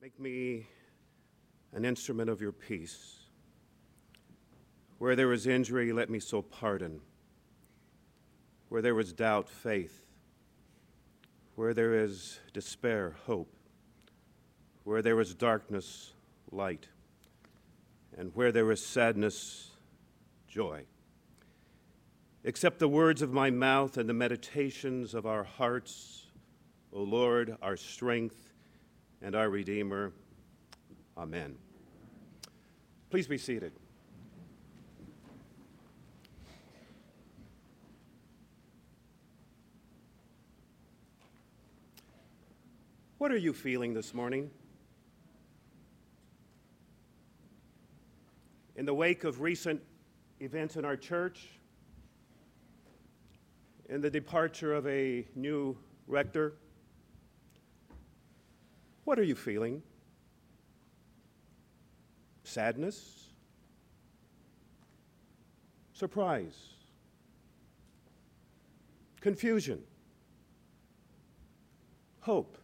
Make me an instrument of your peace. Where there is injury, let me so pardon. Where there is doubt, faith. Where there is despair, hope. Where there is darkness, light. And where there is sadness, joy. Accept the words of my mouth and the meditations of our hearts, O Lord, our strength and our Redeemer. Amen. Please be seated. What are you feeling this morning? In the wake of recent events in our church, in the departure of a new rector, what are you feeling? Sadness? Surprise? Confusion? Hope?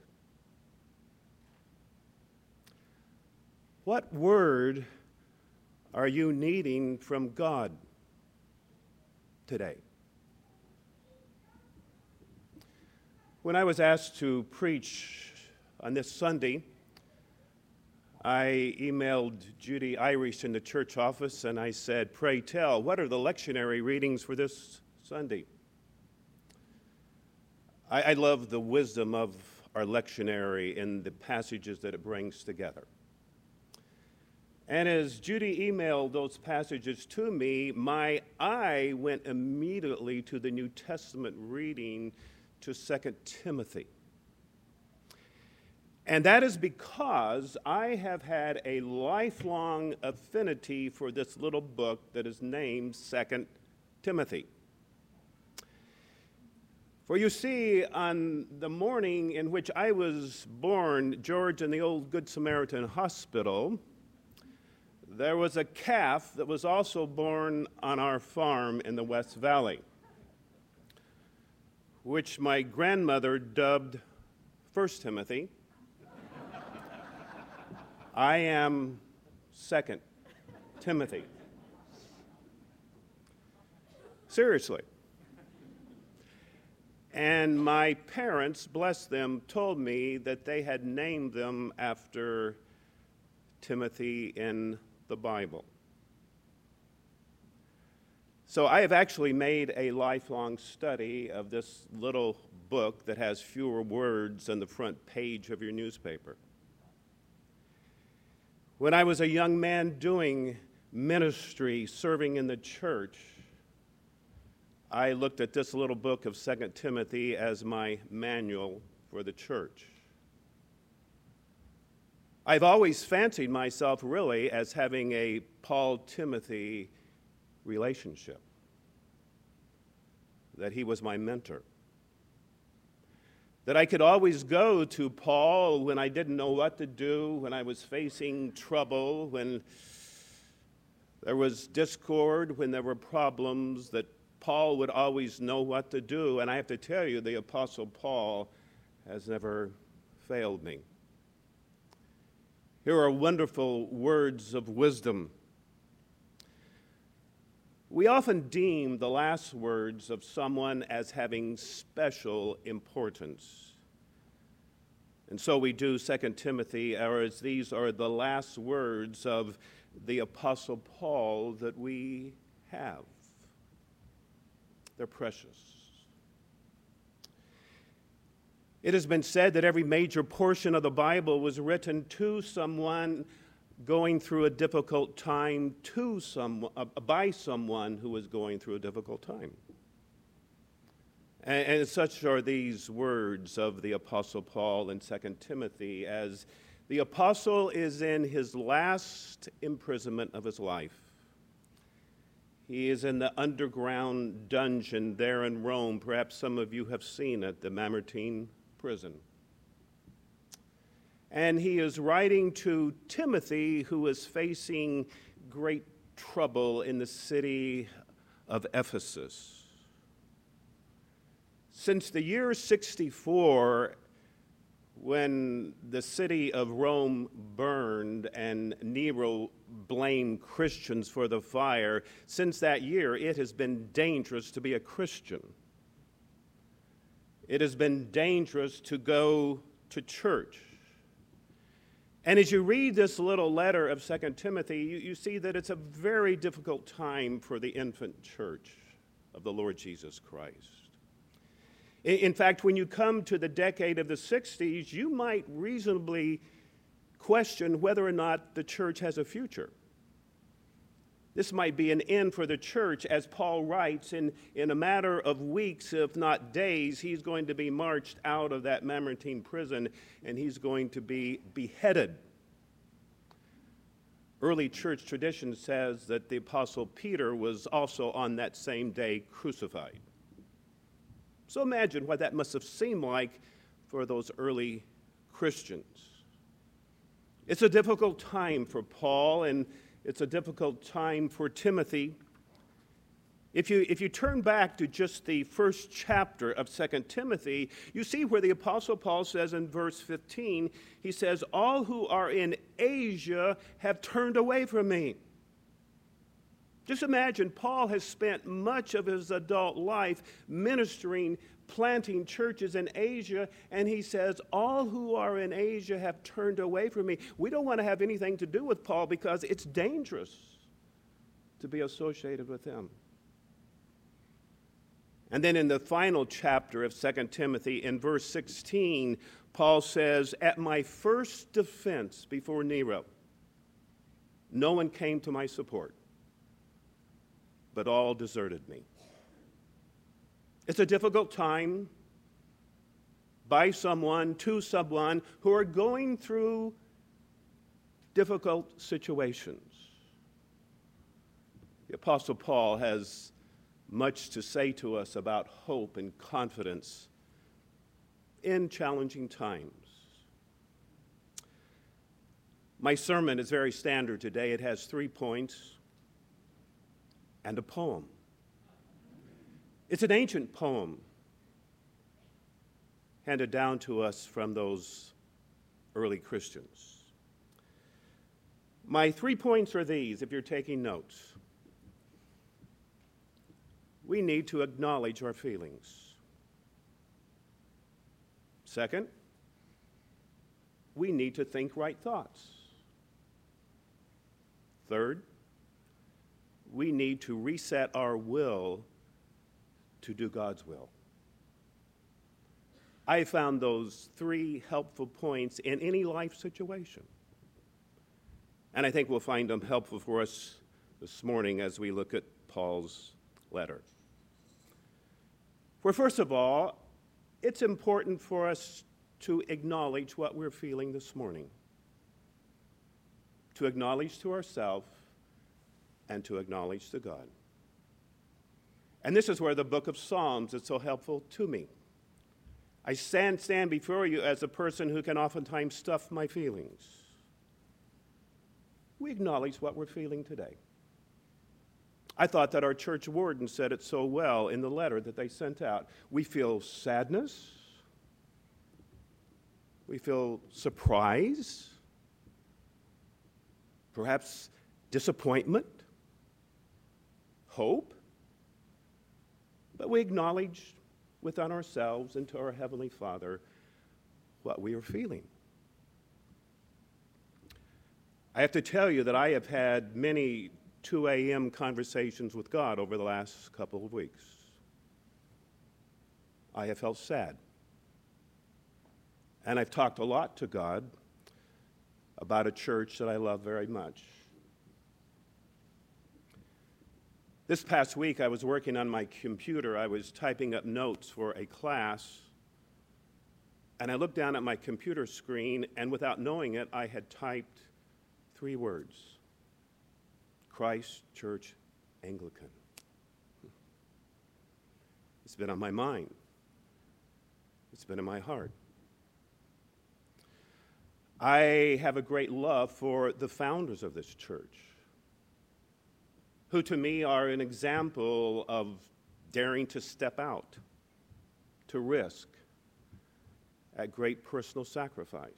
What word are you needing from God today? When I was asked to preach on this Sunday, I emailed Judy Irish in the church office and I said, "Pray tell, what are the lectionary readings for this Sunday?" I love the wisdom of our lectionary in the passages that it brings together. And as Judy emailed those passages to me, my eye went immediately to the New Testament reading to 2 Timothy. And that is because I have had a lifelong affinity for this little book that is named 2 Timothy. For you see, on the morning in which I was born, George, in the old Good Samaritan Hospital, there was a calf that was also born on our farm in the West Valley, which my grandmother dubbed 1 Timothy. I am 2 Timothy. Seriously. And my parents, bless them, told me that they had named them after Timothy in the Bible. So I have actually made a lifelong study of this little book that has fewer words on the front page of your newspaper. When I was a young man doing ministry, serving in the church, I looked at this little book of 2 Timothy as my manual for the church. I've always fancied myself really as having a Paul-Timothy relationship, that he was my mentor, that I could always go to Paul when I didn't know what to do, when I was facing trouble, when there was discord, when there were problems, that Paul would always know what to do. And I have to tell you, the Apostle Paul has never failed me. Here are wonderful words of wisdom. We often deem the last words of someone as having special importance. And so we do 2 Timothy, as these are the last words of the Apostle Paul that we have. They're precious. It has been said that every major portion of the Bible was written to someone going through a difficult time, by someone who was going through a difficult time. And such are these words of the Apostle Paul in 2 Timothy, as the apostle is in his last imprisonment of his life. He is in the underground dungeon there in Rome. Perhaps some of you have seen it, the Mamertine prison. And he is writing to Timothy, who is facing great trouble in the city of Ephesus. Since the year 64, when the city of Rome burned and Nero blamed Christians for the fire, since that year it has been dangerous to be a Christian. It has been dangerous to go to church. And as you read this little letter of 2 Timothy, you see that it's a very difficult time for the infant church of the Lord Jesus Christ. In fact, when you come to the decade of the 60s, you might reasonably question whether or not the church has a future. This might be an end for the church, as Paul writes, in a matter of weeks, if not days, he's going to be marched out of that Mamertine prison, and he's going to be beheaded. Early church tradition says that the Apostle Peter was also on that same day crucified. So imagine what that must have seemed like for those early Christians. It's a difficult time for Paul, and it's a difficult time for Timothy. If you turn back to just the first chapter of 2 Timothy, you see where the Apostle Paul says in verse 15, he says, "All who are in Asia have turned away from me." Just imagine, Paul has spent much of his adult life ministering, planting churches in Asia, and he says, all who are in Asia have turned away from me. We don't want to have anything to do with Paul because it's dangerous to be associated with him. And then in the final chapter of 2 Timothy, in verse 16, Paul says, "At my first defense before Nero, no one came to my support, but all deserted me." It's a difficult time by someone, to someone who are going through difficult situations. The Apostle Paul has much to say to us about hope and confidence in challenging times. My sermon is very standard today. It has 3 points and a poem. It's an ancient poem handed down to us from those early Christians. My 3 points are these, if you're taking notes. We need to acknowledge our feelings. Second, we need to think right thoughts. Third, we need to reset our will to do God's will. I found those 3 helpful points in any life situation. And I think we'll find them helpful for us this morning as we look at Paul's letter. For first of all, it's important for us to acknowledge what we're feeling this morning, to acknowledge to ourselves and to acknowledge to God. And this is where the book of Psalms is so helpful to me. I stand before you as a person who can oftentimes stuff my feelings. We acknowledge what we're feeling today. I thought that our church warden said it so well in the letter that they sent out. We feel sadness. We feel surprise. Perhaps disappointment. Hope. But we acknowledge within ourselves and to our Heavenly Father what we are feeling. I have to tell you that I have had many 2 a.m. conversations with God over the last couple of weeks. I have felt sad. And I've talked a lot to God about a church that I love very much. This past week, I was working on my computer. I was typing up notes for a class, and I looked down at my computer screen, and without knowing it, I had typed 3 words: Christ Church Anglican. It's been on my mind. It's been in my heart. I have a great love for the founders of this church, who to me are an example of daring to step out, to risk, at great personal sacrifice.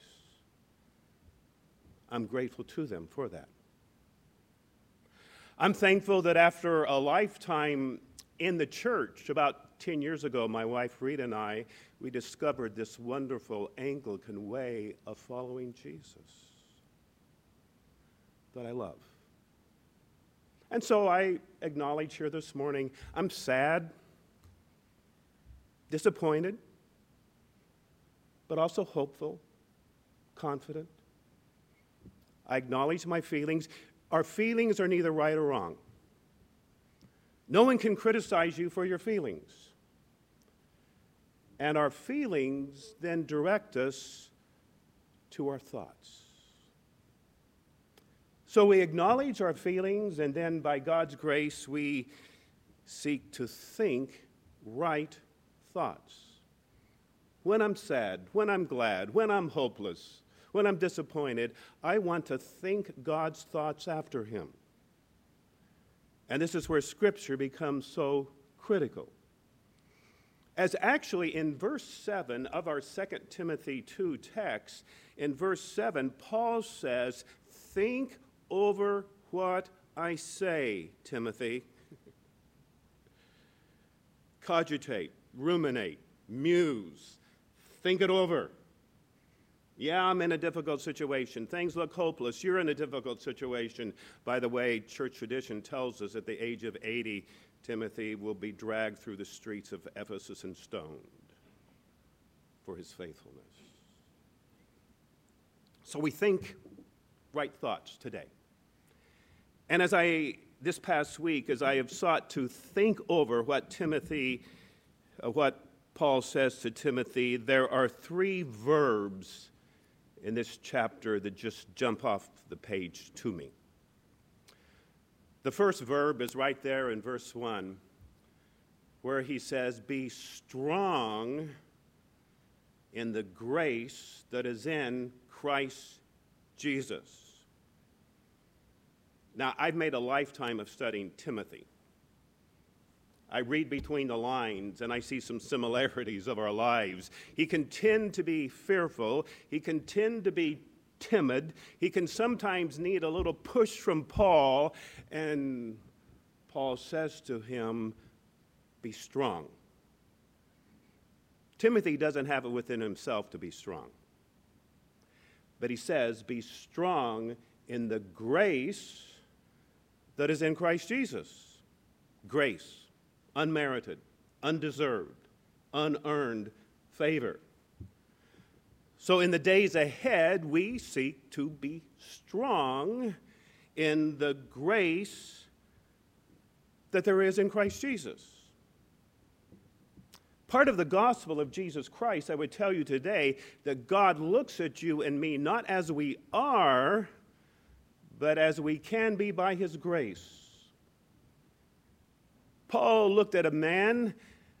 I'm grateful to them for that. I'm thankful that after a lifetime in the church, about 10 years ago, my wife Rita and I, we discovered this wonderful Anglican way of following Jesus that I love. And so I acknowledge here this morning, I'm sad, disappointed, but also hopeful, confident. I acknowledge my feelings. Our feelings are neither right or wrong. No one can criticize you for your feelings. And our feelings then direct us to our thoughts. So we acknowledge our feelings, and then by God's grace, we seek to think right thoughts. When I'm sad, when I'm glad, when I'm hopeless, when I'm disappointed, I want to think God's thoughts after Him. And this is where Scripture becomes so critical. As actually in verse 7 of our 2 Timothy 2 text, in verse 7, Paul says, think over what I say, Timothy. Cogitate, ruminate, muse, think it over. Yeah, I'm in a difficult situation. Things look hopeless. You're in a difficult situation. By the way, church tradition tells us at the age of 80, Timothy will be dragged through the streets of Ephesus and stoned for his faithfulness. So we think right thoughts today. And this past week, as I have sought to think over what Paul says to Timothy, there are 3 verbs in this chapter that just jump off the page to me. The first verb is right there in verse 1, where he says, be strong in the grace that is in Christ Jesus. Now, I've made a lifetime of studying Timothy. I read between the lines, and I see some similarities of our lives. He can tend to be fearful. He can tend to be timid. He can sometimes need a little push from Paul, and Paul says to him, be strong. Timothy doesn't have it within himself to be strong. But he says, be strong in the grace that is in Christ Jesus. Grace. Unmerited, undeserved, unearned favor. So in the days ahead, we seek to be strong in the grace that there is in Christ Jesus. Part of the gospel of Jesus Christ, I would tell you today, that God looks at you and me not as we are, but as we can be by His grace. God looked at a man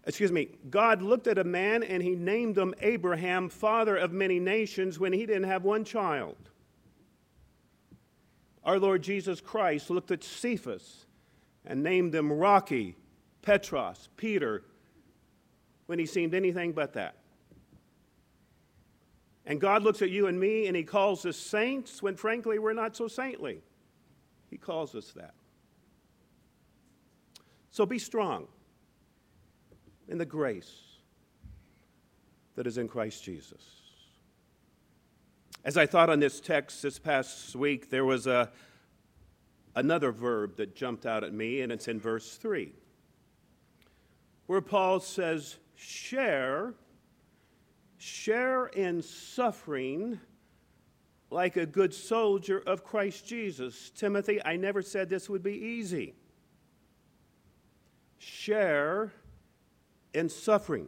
and He named him Abraham, father of many nations, when he didn't have one child. Our Lord Jesus Christ looked at Cephas and named him Rocky, Petros, Peter, when he seemed anything but that. And God looks at you and me and He calls us saints when frankly we're not so saintly. He calls us that. So be strong in the grace that is in Christ Jesus. As I thought on this text this past week, there was another verb that jumped out at me, and it's in verse 3, where Paul says, share in suffering like a good soldier of Christ Jesus. Timothy, I never said this would be easy. Share in suffering.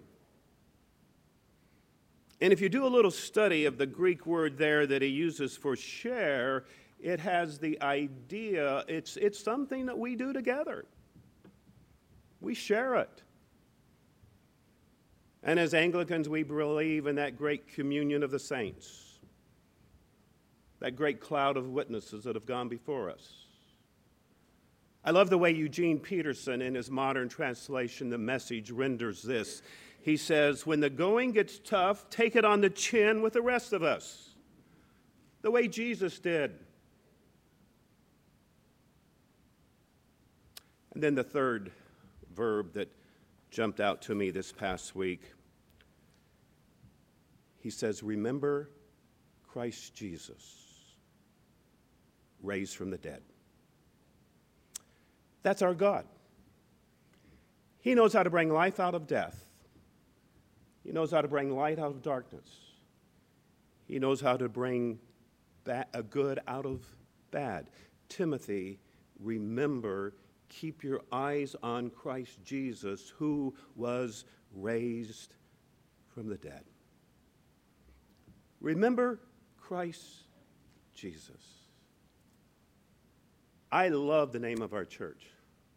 And if you do a little study of the Greek word there that he uses for share, it has the idea, it's something that we do together. We share it. And as Anglicans, we believe in that great communion of the saints, that great cloud of witnesses that have gone before us. I love the way Eugene Peterson, in his modern translation, The Message, renders this. He says, when the going gets tough, take it on the chin with the rest of us, the way Jesus did. And then the third verb that jumped out to me this past week, he says, remember Christ Jesus, raised from the dead. That's our God. He knows how to bring life out of death. He knows how to bring light out of darkness. He knows how to bring a good out of bad. Timothy, remember, keep your eyes on Christ Jesus, who was raised from the dead. Remember Christ Jesus. I love the name of our church,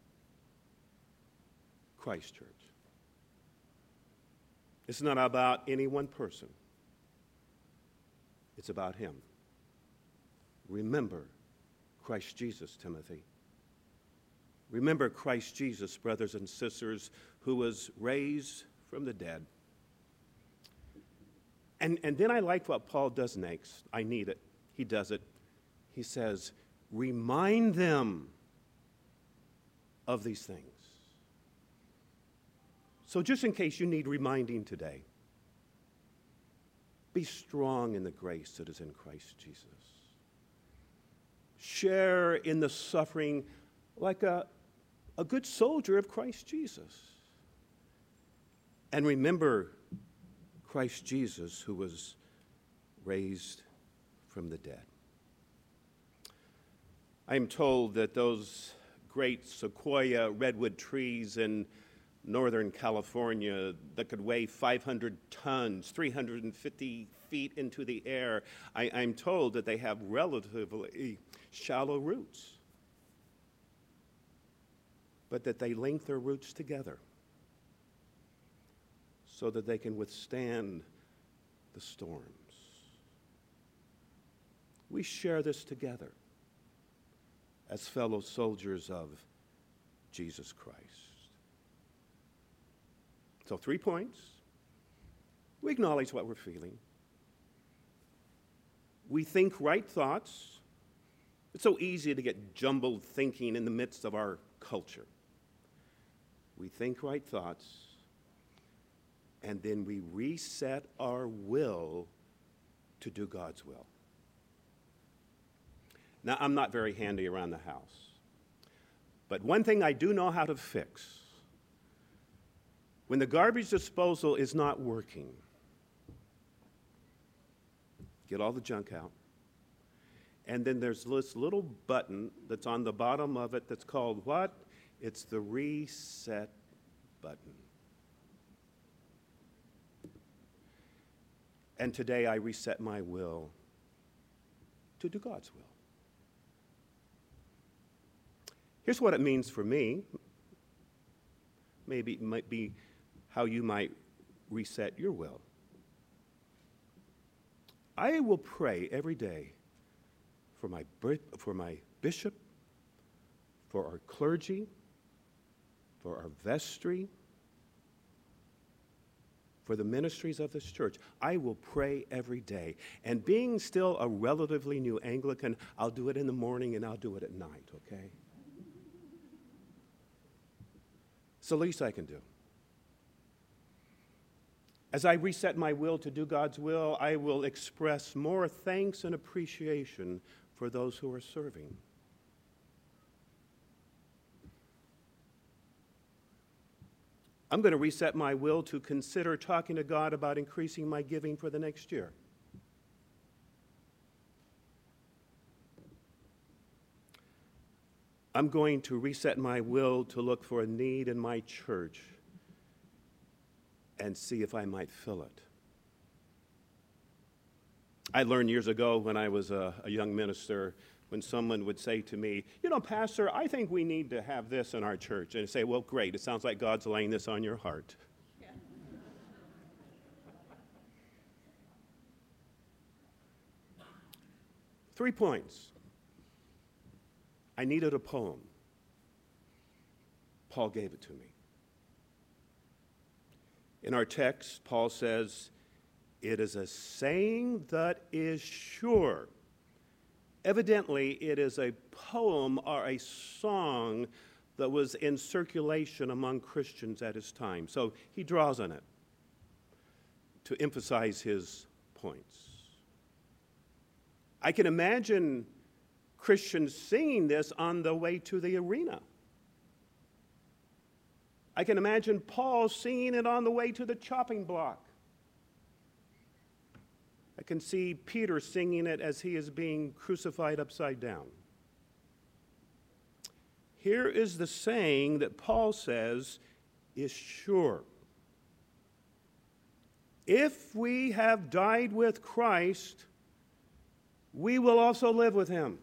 Christ Church. It's not about any one person. It's about him. Remember Christ Jesus, Timothy. Remember Christ Jesus, brothers and sisters, who was raised from the dead. And then I like what Paul does next. I need it. He does it. He says, remind them of these things. So just in case you need reminding today, be strong in the grace that is in Christ Jesus. Share in the suffering like a good soldier of Christ Jesus. And remember Christ Jesus, who was raised from the dead. I am told that those great sequoia redwood trees in Northern California that could weigh 500 tons, 350 feet into the air, I'm told that they have relatively shallow roots, but that they link their roots together so that they can withstand the storms. We share this together as fellow soldiers of Jesus Christ. So 3 points. We acknowledge what we're feeling. We think right thoughts. It's so easy to get jumbled thinking in the midst of our culture. We think right thoughts, and then we reset our will to do God's will. Now, I'm not very handy around the house, but one thing I do know how to fix: when the garbage disposal is not working, get all the junk out. And then there's this little button that's on the bottom of it that's called what? It's the reset button. And today I reset my will to do God's will. Here's what it means for me. Maybe it might be how you might reset your will. I will pray every day for my bishop, for our clergy, for our vestry, for the ministries of this church. I will pray every day. And being still a relatively new Anglican, I'll do it in the morning and I'll do it at night, okay? It's the least I can do. As I reset my will to do God's will, I will express more thanks and appreciation for those who are serving. I'm going to reset my will to consider talking to God about increasing my giving for the next year. I'm going to reset my will to look for a need in my church and see if I might fill it. I learned years ago when I was a young minister, when someone would say to me, you know, Pastor, I think we need to have this in our church. And I'd say, well, great. It sounds like God's laying this on your heart. Yeah. 3 points. I needed a poem. Paul gave it to me. In our text, Paul says, "It is a saying that is sure." Evidently, it is a poem or a song that was in circulation among Christians at his time. So he draws on it to emphasize his points. I can imagine Christians singing this on the way to the arena. I can imagine Paul singing it on the way to the chopping block. I can see Peter singing it as he is being crucified upside down. Here is the saying that Paul says is sure. If we have died with Christ, we will also live with him.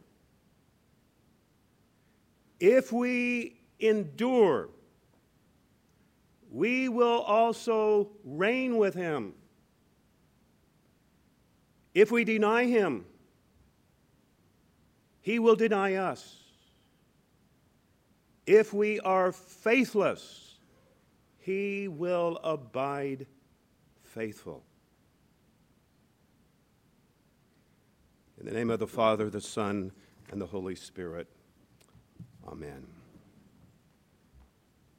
If we endure, we will also reign with him. If we deny him, he will deny us. If we are faithless, he will abide faithful. In the name of the Father, the Son, and the Holy Spirit, amen.